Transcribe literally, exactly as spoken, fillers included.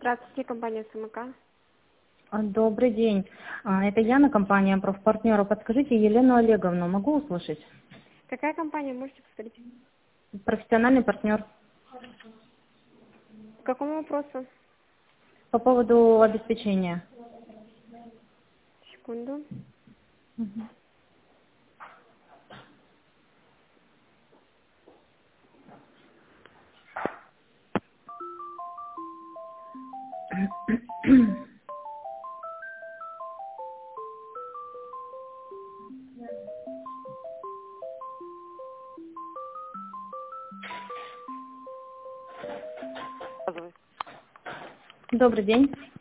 Здравствуйте, компания СМК. А, Добрый день. А, Это Яна, компания «Профпартнера». Подскажите, Елену Олеговну могу услышать? Какая компания, можете повторить? Профессиональный партнер. По какому вопросу? По поводу обеспечения. Секунду. Мгм. Рассказывай. Добрый день.